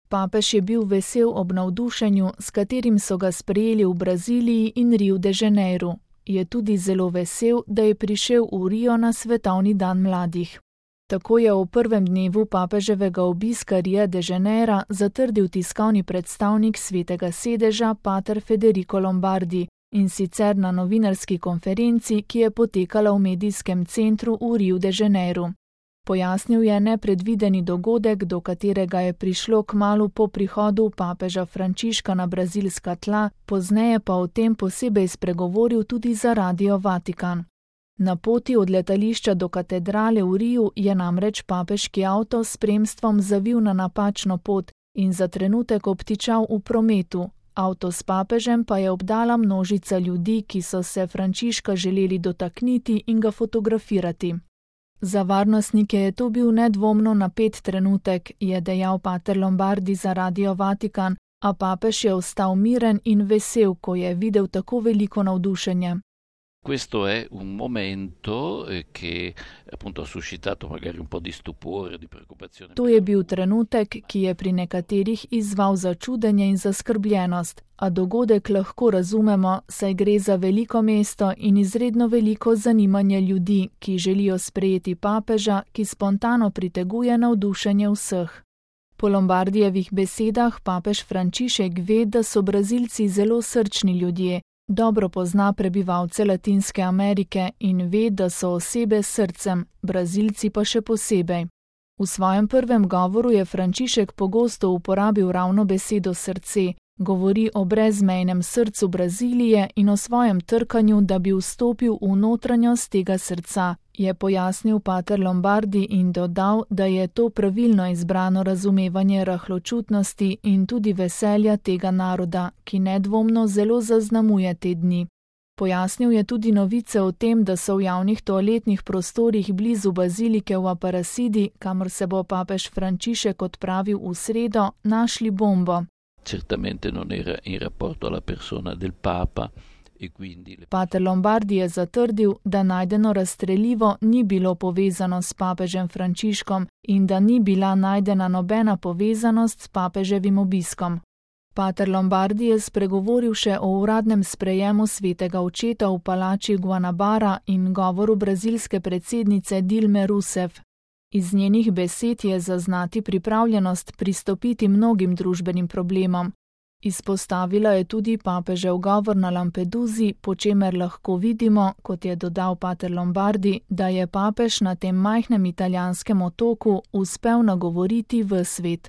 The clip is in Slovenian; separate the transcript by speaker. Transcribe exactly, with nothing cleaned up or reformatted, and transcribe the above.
Speaker 1: Papež je bil vesel ob navdušenju, s katerim so ga sprejeli v Braziliji in Rio de Janeiru. Je tudi zelo vesel, da je prišel v Rio na svetovni dan mladih. Tako je v prvem dnevu papeževega obiska Ria de Janeira zatrdil tiskovni predstavnik Svetega sedeža pater Federico Lombardi, in sicer na novinarski konferenci, ki je potekala v medijskem centru v Riu de Janeiru. Pojasnil je nepredvideni dogodek, do katerega je prišlo kmalu po prihodu papeža Frančiška na brazilska tla, pozneje pa o tem posebej spregovoril tudi za Radio Vatikan. Na poti od letališča do katedrale v Riu je namreč papežki avto s spremstvom zavil na napačno pot in za trenutek obtičal v prometu. Avto s papežem pa je obdala množica ljudi, ki so se Frančiška želeli dotakniti in ga fotografirati. Za varnostnike je to bil nedvomno napet trenutek, je dejal pater Lombardi za Radio Vatikan, a papež je ostal miren in vesel, ko je videl tako veliko navdušenja.
Speaker 2: Questo è un momento che appunto ha suscitato magari un po' di stupore, di preoccupazione.
Speaker 1: To je bil trenutek, ki je pri nekaterih izzval začudenje in zaskrbljenost, a dogodek lahko razumemo, saj gre za veliko mesto in izredno veliko zanimanje ljudi, ki želijo sprejeti papeža, ki spontano priteguje navdušenje vseh. Po Lombardijevih besedah papež Frančišek ve, da so Brazilci zelo srčni ljudje, dobro pozna prebivalce Latinske Amerike in ve, da so osebe s srcem, Brazilci pa še posebej. V svojem prvem govoru je Frančišek pogosto uporabil ravno besedo srce, govori o brezmejnem srcu Brazilije in o svojem trkanju, da bi vstopil v notranjost tega srca, je pojasnil pater Lombardi in dodal, da je to pravilno izbrano razumevanje rahločutnosti in tudi veselja tega naroda, ki nedvomno zelo zaznamuje te dni. Pojasnil je tudi novice o tem, da so v javnih toaletnih prostorih blizu bazilike v Aparecidi, kamor se bo papež Frančišek odpravil v sredo, našli bombo.
Speaker 2: Certamente non era in rapporto alla persona del Papa e quindi...
Speaker 1: Pater Lombardi je zatrdil, da najdeno razstrelivo ni bilo povezano s papežem Frančiškom in da ni bila najdena nobena povezanost s papeževim obiskom. Pater Lombardi je spregovoril še o uradnem sprejemu svetega očeta v palači Guanabara in govoru brazilske predsednice Dilme Rousseff. Iz njenih besed je zaznati pripravljenost pristopiti mnogim družbenim problemom. Izpostavila je tudi papežev govor na Lampedusi, po čemer lahko vidimo, kot je dodal pater Lombardi, da je papež na tem majhnem italijanskem otoku uspel nagovoriti v svet.